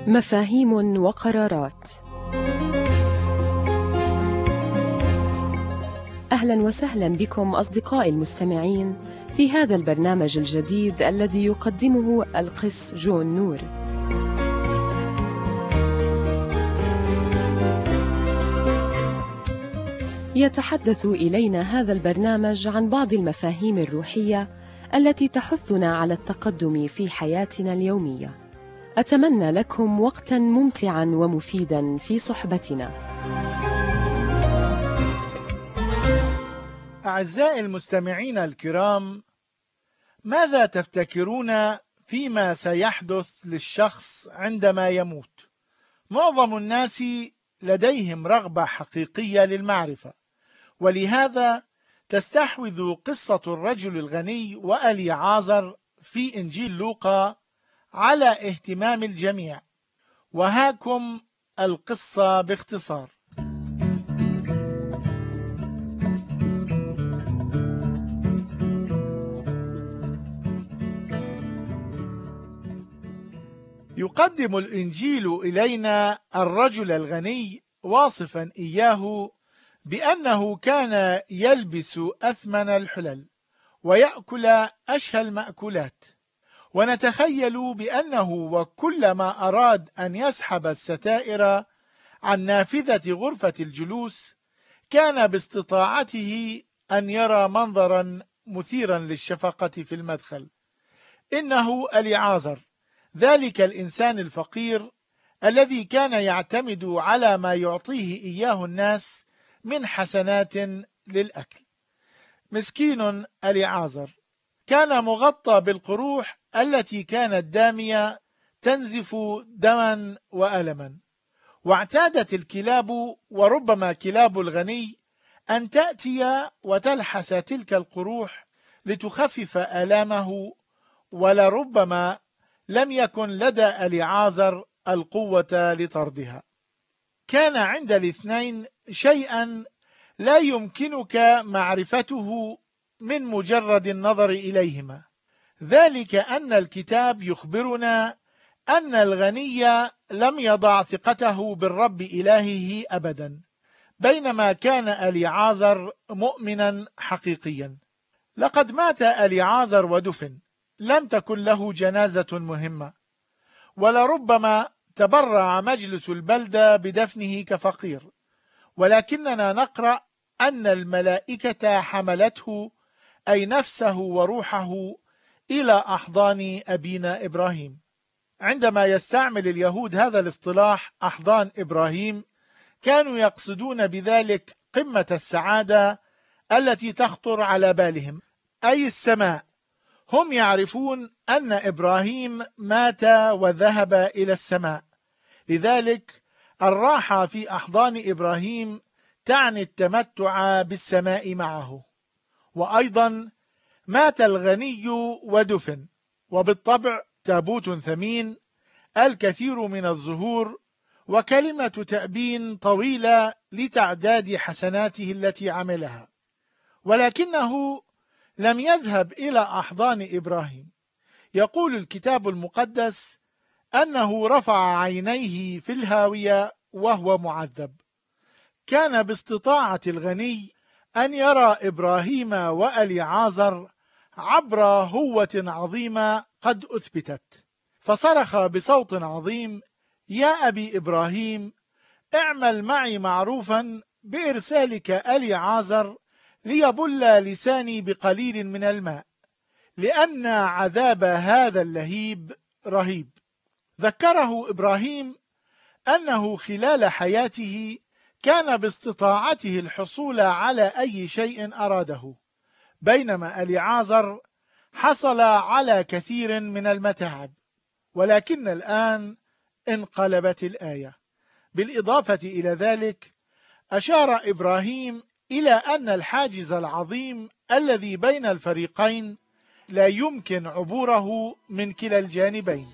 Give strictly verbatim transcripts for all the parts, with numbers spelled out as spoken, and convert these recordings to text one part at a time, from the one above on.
مفاهيم وقرارات. أهلا وسهلا بكم أصدقائي المستمعين في هذا البرنامج الجديد الذي يقدمه القس جون نور. يتحدث إلينا هذا البرنامج عن بعض المفاهيم الروحية التي تحثنا على التقدم في حياتنا اليومية. أتمنى لكم وقتاً ممتعاً ومفيداً في صحبتنا. أعزائي المستمعين الكرام، ماذا تفتكرون فيما سيحدث للشخص عندما يموت؟ معظم الناس لديهم رغبة حقيقية للمعرفة، ولهذا تستحوذ قصة الرجل الغني وأليعازر في إنجيل لوقا على اهتمام الجميع. وهاكم القصة باختصار. يقدم الإنجيل إلينا الرجل الغني واصفا إياه بأنه كان يلبس أثمن الحلل ويأكل أشهى المأكولات، ونتخيل بأنه وكلما أراد أن يسحب الستائر عن نافذة غرفة الجلوس كان باستطاعته أن يرى منظرا مثيرا للشفقة في المدخل. إنه أليعازر، ذلك الإنسان الفقير الذي كان يعتمد على ما يعطيه إياه الناس من حسنات للأكل. مسكين أليعازر كان مغطى بالقروح التي كانت دامية تنزف دما وألما، واعتادت الكلاب وربما كلاب الغني أن تأتي وتلحس تلك القروح لتخفف آلامه، ولربما لم يكن لدى أليعازر القوة لطردها. كان عند الاثنين شيئا لا يمكنك معرفته من مجرد النظر إليهما، ذلك أن الكتاب يخبرنا أن الغني لم يضع ثقته بالرب إلهه أبدا، بينما كان أليعازر مؤمنا حقيقيا. لقد مات أليعازر ودفن، لم تكن له جنازة مهمة، ولربما تبرع مجلس البلدة بدفنه كفقير، ولكننا نقرأ أن الملائكة حملته أي نفسه وروحه إلى أحضان أبينا إبراهيم. عندما يستعمل اليهود هذا الاصطلاح أحضان إبراهيم كانوا يقصدون بذلك قمة السعادة التي تخطر على بالهم، أي السماء. هم يعرفون أن إبراهيم مات وذهب إلى السماء، لذلك الراحة في أحضان إبراهيم تعني التمتع بالسماء معه. وأيضا مات الغني ودفن، وبالطبع تابوت ثمين، الكثير من الزهور، وكلمة تأبين طويلة لتعداد حسناته التي عملها، ولكنه لم يذهب إلى أحضان إبراهيم. يقول الكتاب المقدس أنه رفع عينيه في الهاوية وهو معذب. كان باستطاعة الغني أن يرى إبراهيم وأليعازر عبر هوة عظيمة قد أثبتت، فصرخ بصوت عظيم: يا أبي إبراهيم، اعمل معي معروفا بإرسالك أليعازر ليبل لساني بقليل من الماء، لأن عذاب هذا اللهيب رهيب. ذكره إبراهيم أنه خلال حياته كان باستطاعته الحصول على أي شيء أراده، بينما أليعازر حصل على كثير من المتاعب. ولكن الآن انقلبت الآية. بالإضافة إلى ذلك أشار إبراهيم إلى أن الحاجز العظيم الذي بين الفريقين لا يمكن عبوره من كلا الجانبين.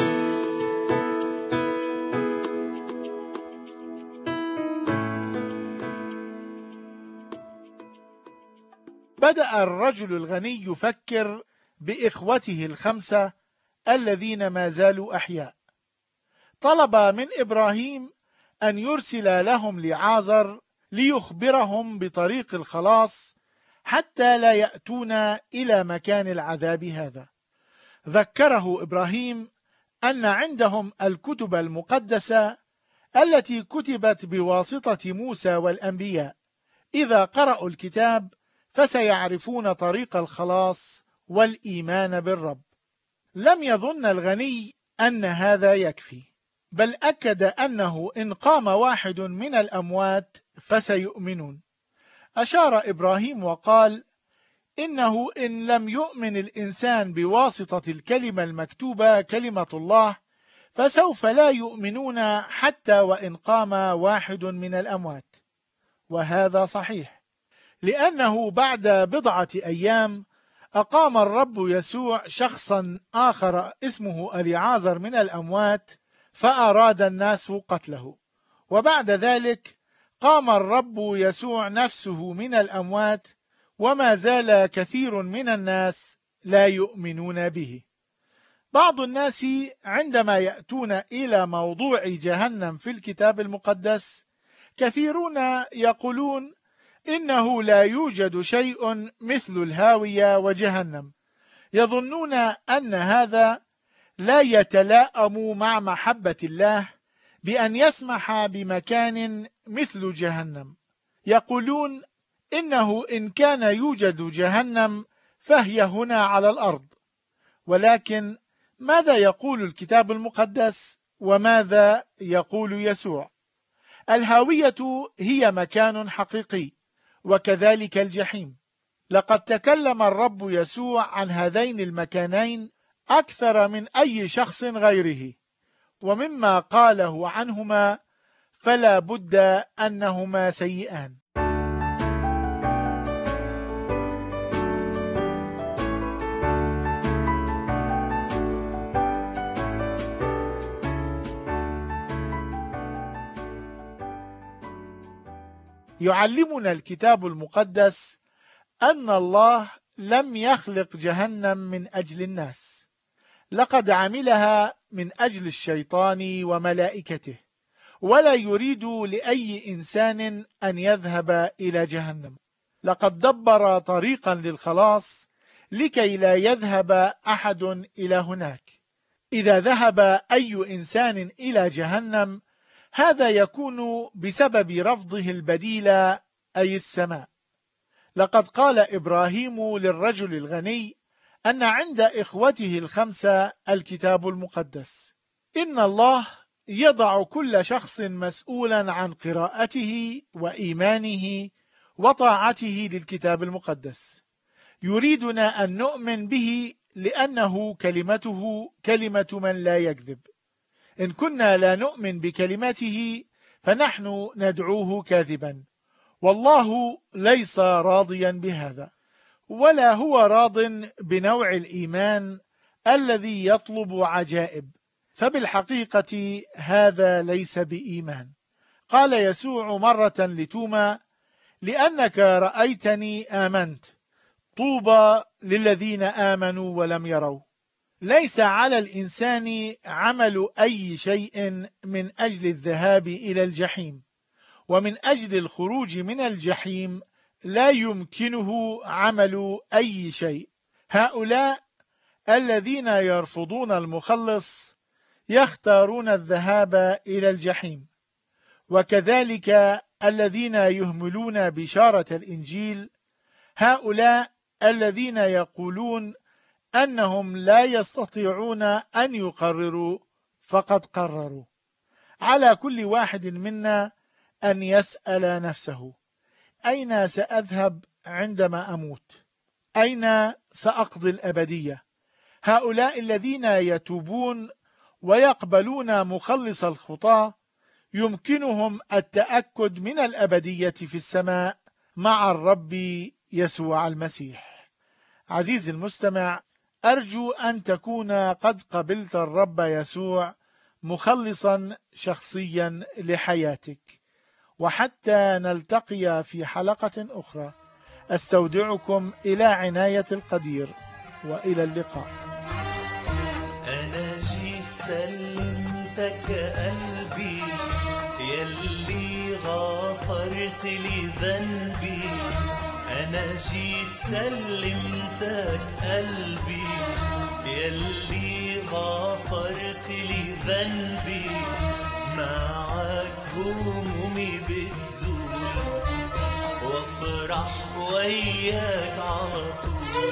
بدأ الرجل الغني يفكر بإخوته الخمسة الذين ما زالوا أحياء. طلب من إبراهيم أن يرسل لهم لعازر ليخبرهم بطريق الخلاص حتى لا يأتون إلى مكان العذاب هذا. ذكره إبراهيم أن عندهم الكتب المقدسة التي كتبت بواسطة موسى والأنبياء، إذا قرأوا الكتاب فسيعرفون طريق الخلاص والإيمان بالرب. لم يظن الغني أن هذا يكفي، بل أكد أنه إن قام واحد من الأموات فسيؤمنون. أشار إبراهيم وقال: إنه إن لم يؤمن الإنسان بواسطة الكلمة المكتوبة كلمة الله فسوف لا يؤمنون حتى وإن قام واحد من الأموات. وهذا صحيح، لأنه بعد بضعة أيام أقام الرب يسوع شخصا آخر اسمه أليعازر من الأموات، فأراد الناس قتله. وبعد ذلك قام الرب يسوع نفسه من الأموات، وما زال كثير من الناس لا يؤمنون به. بعض الناس عندما يأتون إلى موضوع جهنم في الكتاب المقدس، كثيرون يقولون إنه لا يوجد شيء مثل الهاوية وجهنم. يظنون أن هذا لا يتلائم مع محبة الله بأن يسمح بمكان مثل جهنم. يقولون إنه إن كان يوجد جهنم فهي هنا على الأرض. ولكن ماذا يقول الكتاب المقدس وماذا يقول يسوع؟ الهاوية هي مكان حقيقي، وكذلك الجحيم. لقد تكلم الرب يسوع عن هذين المكانين أكثر من أي شخص غيره، ومما قاله عنهما فلا بد أنهما سيئان. يعلمنا الكتاب المقدس أن الله لم يخلق جهنم من أجل الناس، لقد عملها من أجل الشيطان وملائكته، ولا يريد لأي إنسان أن يذهب إلى جهنم. لقد دبر طريقا للخلاص لكي لا يذهب أحد إلى هناك. إذا ذهب أي إنسان إلى جهنم هذا يكون بسبب رفضه البديل، أي السماء. لقد قال إبراهيم للرجل الغني أن عند إخوته الخمسة الكتاب المقدس. إن الله يضع كل شخص مسؤولا عن قراءته وإيمانه وطاعته للكتاب المقدس. يريدنا أن نؤمن به لأنه كلمته كلمة من لا يكذب. إن كنا لا نؤمن بكلمته فنحن ندعوه كاذبا، والله ليس راضيا بهذا، ولا هو راض بنوع الإيمان الذي يطلب عجائب، فبالحقيقة هذا ليس بإيمان. قال يسوع مرة لتوما: لأنك رأيتني آمنت، طوبى للذين آمنوا ولم يروا. ليس على الإنسان عمل أي شيء من أجل الذهاب إلى الجحيم، ومن أجل الخروج من الجحيم لا يمكنه عمل أي شيء. هؤلاء الذين يرفضون المخلص يختارون الذهاب إلى الجحيم، وكذلك الذين يهملون بشارة الإنجيل، هؤلاء الذين يقولون أنهم لا يستطيعون أن يقرروا فقد قرروا. على كل واحد منا أن يسأل نفسه: أين سأذهب عندما أموت؟ أين سأقضي الأبدية؟ هؤلاء الذين يتوبون ويقبلون مخلص الخطاة يمكنهم التأكد من الأبدية في السماء مع الرب يسوع المسيح. عزيزي المستمع، أرجو أن تكون قد قبلت الرب يسوع مخلصا شخصيا لحياتك. وحتى نلتقي في حلقة أخرى، أستودعكم إلى عناية القدير، وإلى اللقاء. أنا جيت سلمت سلمتك قلبي، يلي غفرت لي ذنبي. أنا جيت سلمتك قلبي، يلي غفرت لي ذنبي. معك همومي بتزول، وافرح وياك على طول.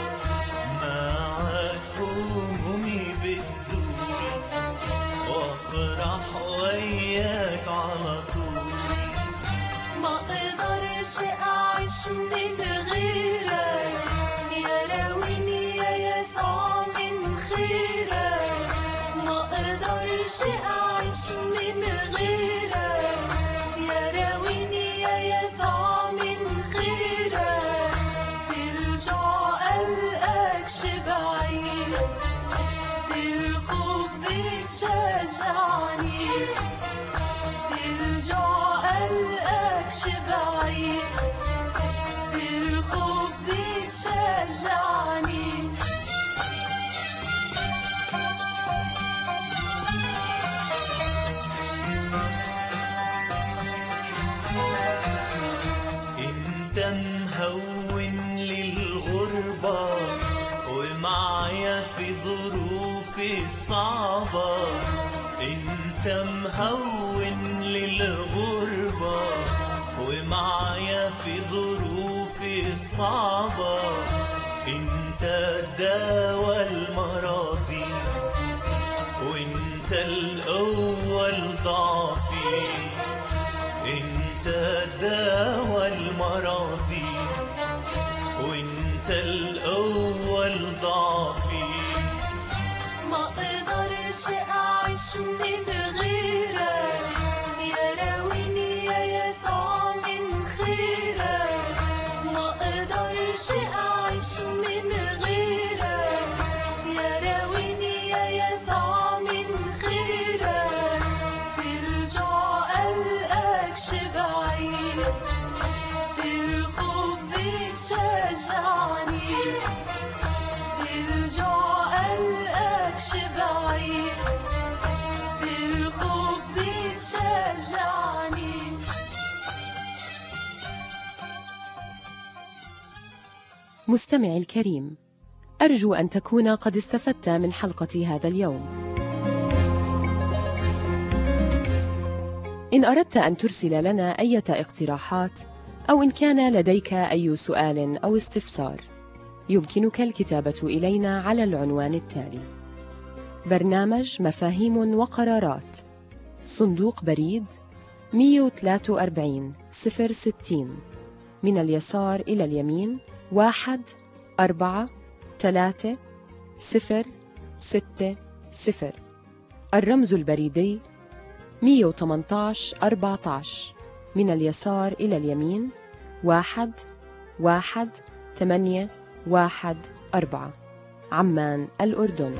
معك همومي بتزول، وافرح وياك على طول. ما اقدرش اعيش من غيرك، يا راويني يا يسوع من خيرك. ما اقدرش اعيش من غيرك، يا راويني يا يسوع من خيرك. في الجوع ألقاك شبعين، في الخوف بتشجعني. في الجوع ألقاك شبعين، في الخوف بتشجعني. انت مهون للغربة، ومعايا في ظروفي الصعبة. انت مهون للغربة، ومعايا في ظروفي الصعبة. انت الدواء المرضي، وانت القوة لضعفي. انت الدواء المرضي، وانت القوة لضعفي. ما اقدرش اعيش من غيرك، يا راويني يا يسوع من خيرك. ما اقدرش اعيش من غيرك، يا راويني يا يسوع من خيرك. في الجوع ألقاك شبعين، في الخوف بتشجعني. في الجوع ألقاك شبعين، في الخوف بتشجعني. مستمعي الكريم، أرجو أن تكون قد استفدت من حلقة هذا اليوم. إن أردت أن ترسل لنا أي اقتراحات، أو إن كان لديك أي سؤال أو استفسار، يمكنك الكتابة إلينا على العنوان التالي: برنامج مفاهيم وقرارات، صندوق بريد مئة وثلاثة وأربعين صفر ستين، من اليسار إلى اليمين واحد أربعة ثلاثة صفر ستة صفر. الرمز البريدي مئة وثمانية عشر أربعة عشر، من اليسار إلى اليمين واحد واحد ثمانية واحد أربعة، عمان الأردن.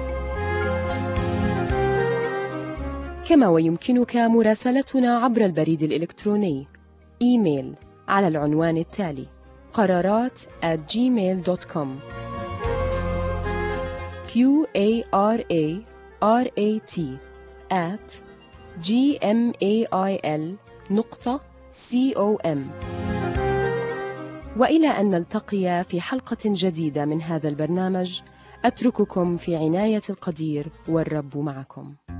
كما ويمكنك مراسلتنا عبر البريد الإلكتروني إيميل على العنوان التالي: قرارات at gmail dot com. q a r a r a t at gmail نقطة com. وإلى أن نلتقي في حلقة جديدة من هذا البرنامج، أترككم في عناية القدير، والرب معكم.